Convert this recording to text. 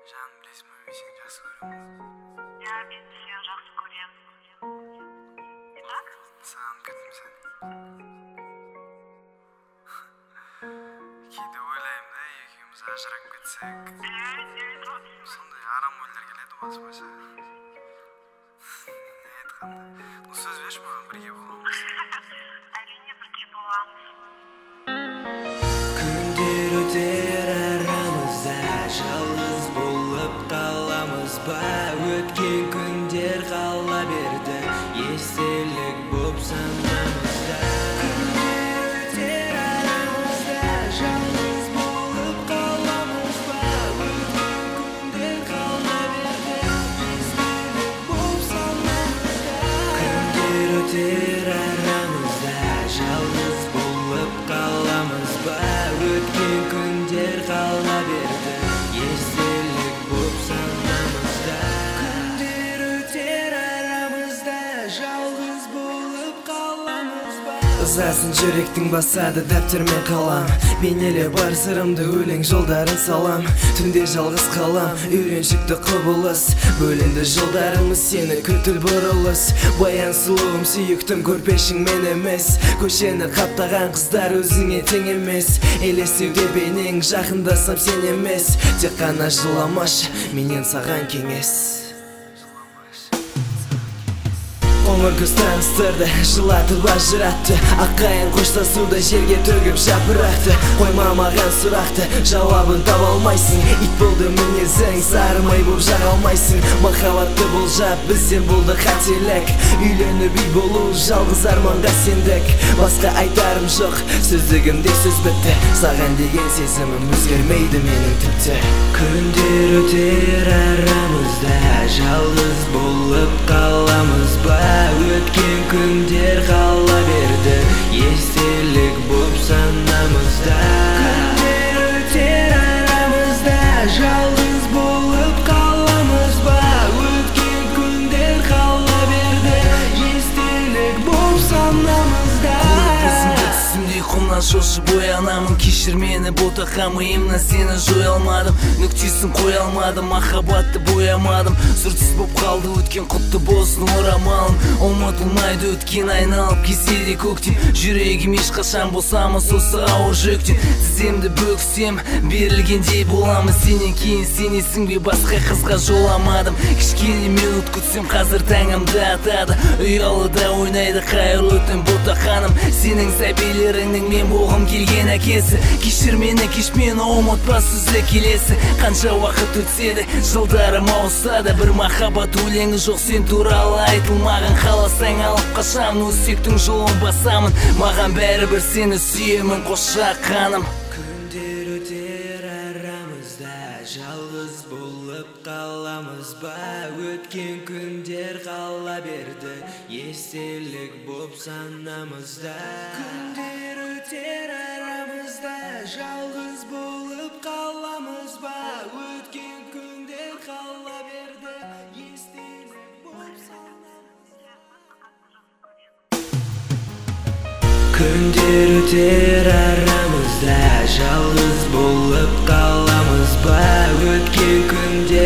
Жаным, білесің бе, мен сені жақсы көремін. Я мен сені жақсы көремін. Так? Саған кеттім сәл. Кейде ойлаймын да, екеуміз ажырап кетсек. Сондай арам ойлар келеді басыма ше. Не айтқанда, сөз берші маған, бірге боламыз. Әрине бірге боламыз. Күндер өтер арамызда, жалғыз болып қаламыз ба? Өткен күндер қала берді, естелік боп санамызда. Күндер өтер арамызда, жалғыз болып қаламыз ба? Өткен күндер қала берді, естелік боп санамызда. Күндер өтер арамызда, жалғыз болып қаламыз ба? Өткен күндер қала берді, естелік боп санамызда. Күндер өтер арамызда, жалғыз болып қаламыз ба? Ызасын жүректің басады дәптер мен қалам, бейнеле бар сырымды өлең жолдарын салам. Түнде жалғыз қалам, үйреншікті құбылыс, бөлінді жолдарымыз, сені күтіл бұрылыс. Баян сұлуым, сүйіктім, көрпешің мен емес. Көшені қаптаған қыздар өзіңе тең емес. Елестеуде бейнең, жақындасам сен емес. Тек қана жыламашы, менен саған кеңес. Қоңыр күз таныстырды, жылатып ажыратты. Аққайын қоштасуда жерге төгіп жапырақты. Қойма маған сұрақты, жауабын таба алмайсың. Ит болды мінезің, сарымай боп жаға алмайсың. Махаббатты болжап, бізден болды қателік. Үйленіп үй болу, жалғыз арманға сендік. Басқа айтарым жоқ, сөздігімде сөз бітті. Саған деген сезімім өзгермейді менің тіпті. Күндер өтер арамызда, жалғыз болып қаламыз ба? Өткен күндер қала берді, естелік боп санамызда. Күндер өтер арамызда, жалғыз болып қаламыз ба? Өткен күндер қала берді, естелік боп санамызда. Түсімдей құмнан шошып оянамын, кешір мені ботақа миымнан, сені жоя алмадым. Нүктесін қоя алмадым, махаббатты боямадым. Сұртсыз боп қалды өткен, құтты болсын орамалым. Ұмытылмайды өткен, айналып кезеді көктем. Жүрегім ешқашан босамыз осы ауыр жүктен. Тіземді бөксем, берілгендей боламын. Сенен кейін сенесің бе, басқа қызға жоламадым. Кішкене минут күтсем, қазір таңымды атады. Ұялыда ойнайды қайырлы түн ботақаным. Сенің сәбилеріңнің мен болғым келген әкесі. Кешір мені, кеш мені, ұмытпа сөзі келесі. Қанша уақыт өтсе де, жылдарым ауысады. Бір махаббат өлеңі жоқ сен туралы айтылмаған. Қаласаң алып қашамын, өсектің жолын басамын. Маған бәрібір сені сүйемін, қоша қаным. Күндер өтер арамызда, жалғыз болып қаламыз ба? Өткен күндер қала берді, естелік боп санамызда. Күндер өтер арамызда, жалғыз болып қаламыз ба? Өткен күндер қала берді, естелік боп санамызда. Күндер өтер арамызда, жалғыз болып қаламыз ба? Өткен күндер